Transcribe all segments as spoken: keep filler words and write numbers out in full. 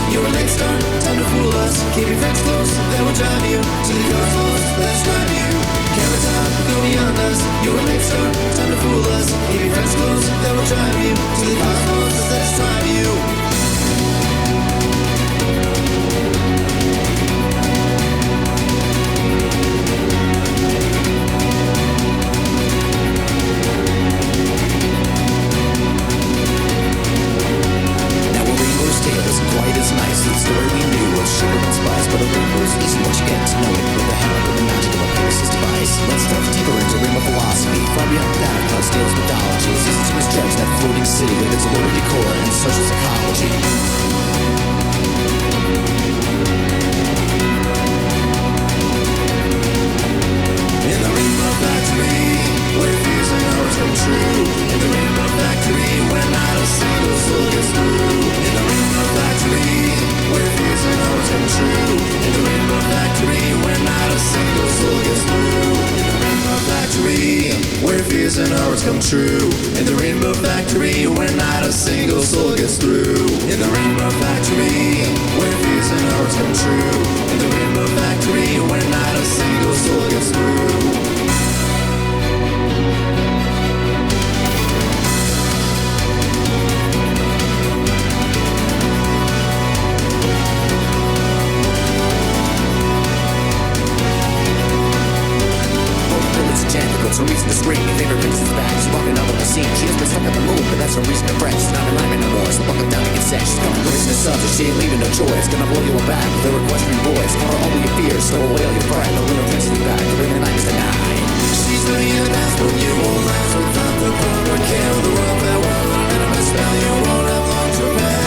You're a late start, time to fool us. Keep your friends close, they will drive you to the car's lost, let's drive you. Camera time, go beyond us. You're a late start, time to fool us. Keep your friends close, they will drive you to the car's lost, let's drive you. Isn't quite as nice as the story we knew of sugar and spice, but a rainbow's easy once you get to know it. With the help of the magic of a Pegasus device, let's delve deeper into a realm of philosophy. Far beyond that of Cloud Tales mythology, season to misjudge that floating city with its allure decor and social psychology. In the Rainbow Factory, where fears and hopes come true. In the Rainbow Factory, where not a single soul gets through. In the Rainbow Factory, where fears and hopes come true. In the Rainbow Factory, where not a single soul gets through. In the Rainbow Factory, where fears and horrors come true. In the Rainbow Factory, where not a single soul gets through. In the Rainbow Factory, where fears and horrors come true. In the Rainbow Factory, where not a single soul gets through. It's a reason to scream, your favorite princess is back. She's walking up on the scene, she has been stuck at the moon, but that's no reason to fret. She's not in line no more, so buckle down to get set. She's coming with the subject, she ain't leaving no choice. Gonna blow you back with her equestrian voice. Cover all of your fears, stow away all your pride. No little princess back, to bring the night is the night. She's living in the past, but you won't last. Without the proper care of the world farewell. And I'm a spell you won't have long to repel.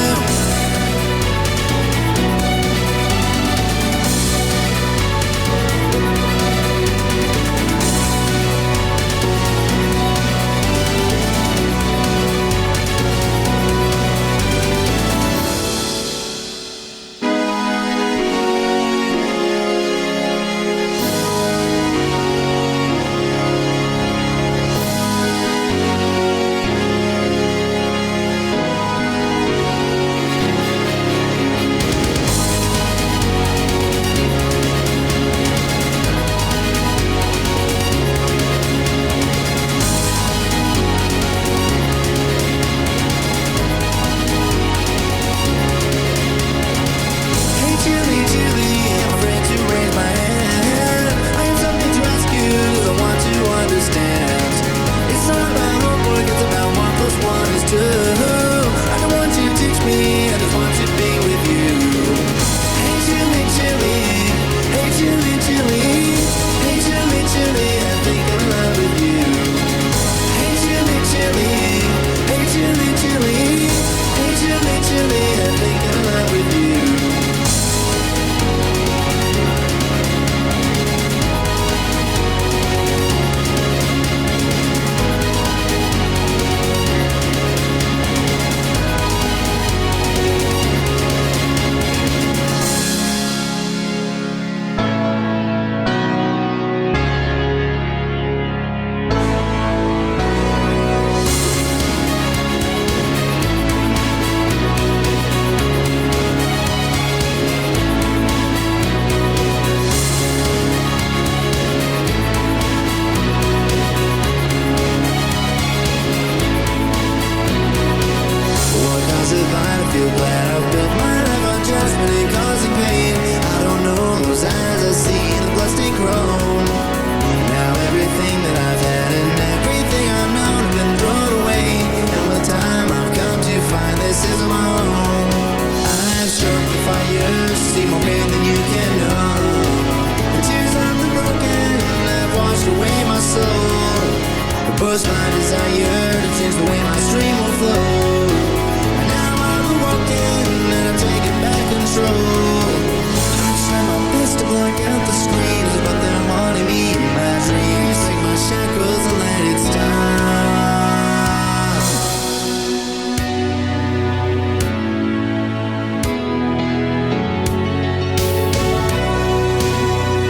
Was my desire to change the way my stream will flow. And now I'm walking and I'm taking back control. I try my best to block out the screams, but they're haunting me in my dreams. Take my shackles and let it stop.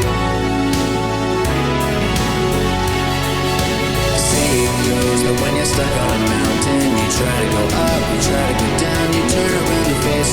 But when you're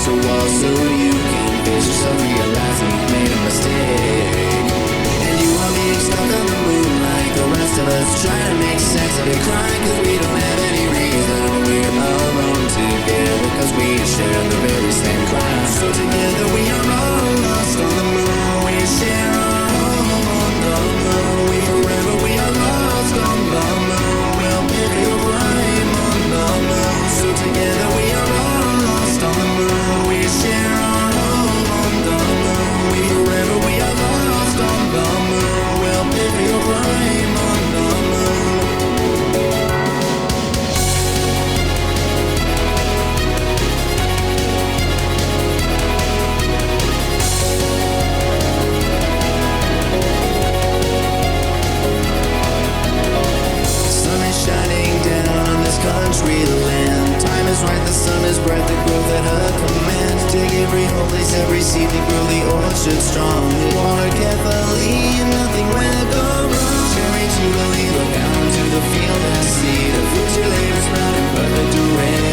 against the wall so you can face yourself, realize you've made a mistake. And you are being stuck on the moon like the rest of us, trying to make sense of it, crying cause we don't have any reason. We're alone together cause we share the very same crime. So together we are all lost on the moon. We share our home on the moon. We forever we are lost on the moon. We'll pick your flame on the moon. So together we are all lost on the moon. We share our home on the moon. We forever we are lost on the moon. We'll pick your flame on the moon. Shining down on this country land. Time is right, the sun is bright, the growth at her command. Dig every hole, place every seed, to grow the orchard strong. Water carefully and nothing will go wrong. Cherry jubilee, look out into the field and see the fruits your labor's sprouting, perfect array.